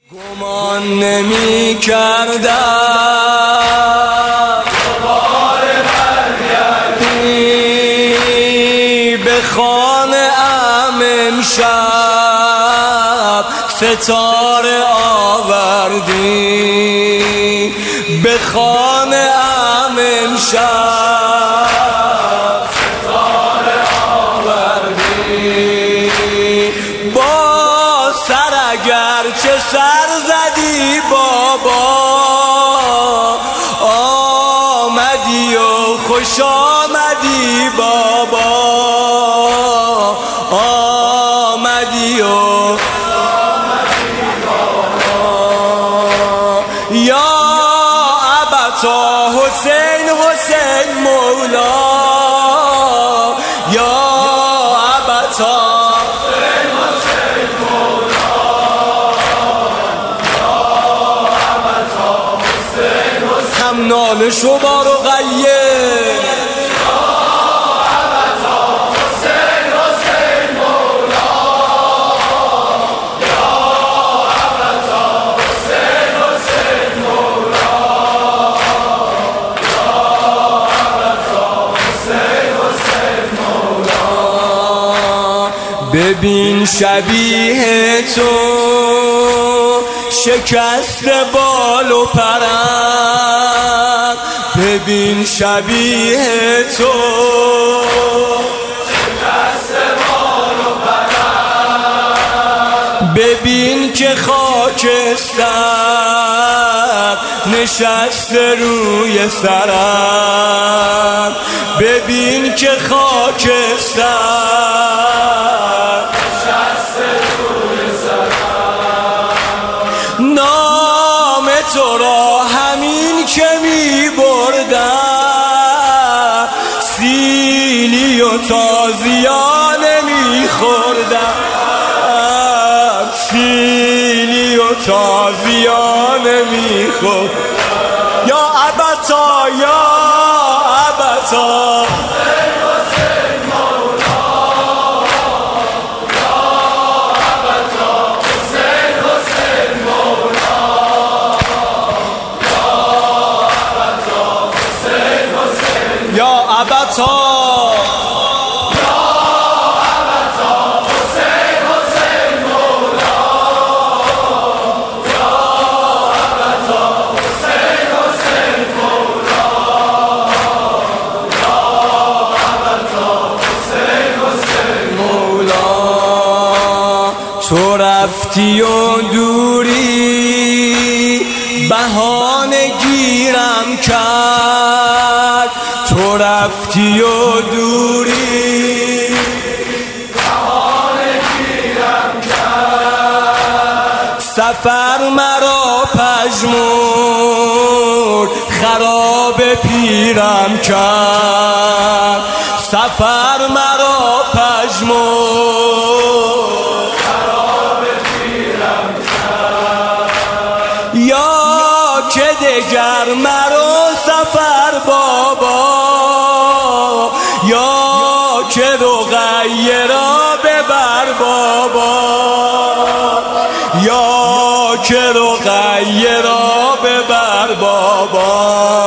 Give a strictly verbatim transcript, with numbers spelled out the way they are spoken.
گمان نمی کردم دوباره برگردی به خانه ام امشب ستاره آوردی به خانه ام امشب ستاره آوردی با سر اگر چه سر زدی بابا آمدی و خوش آمدی بابا آمدی و یا ابتا حسین حسین مولا یا ابتا حسین حسین مولا یا ابتا حسین حسین هم ناله شو بار و غیه ببین شبیه تو شکست بال و پرم ببین شبیه تو شکست بال و پرم ببین که خاکستر نشسته روی سرم ببین که خاکستر نام تو را همین که می بردم سیلی و تازیانه می خوردم سیلی و تازیانه می خوردم یا ابتا یا ابتا یا ابتا یا ابتا حسین حسین مولا یا ابتا حسین حسین مولا یا ابتا حسین حسین مولا تو رفتی و دوری بهانه گیرم کرد تو رفتی و دوری بهانه گیرم کرد سفر مرا پژمرد خراب پیرم کرد سفر مرا پژمرد خراب پیرم کرد یا که دگر مرا سفر بابا یا که رقیه را ببر بابا یا که رقیه را ببر بابا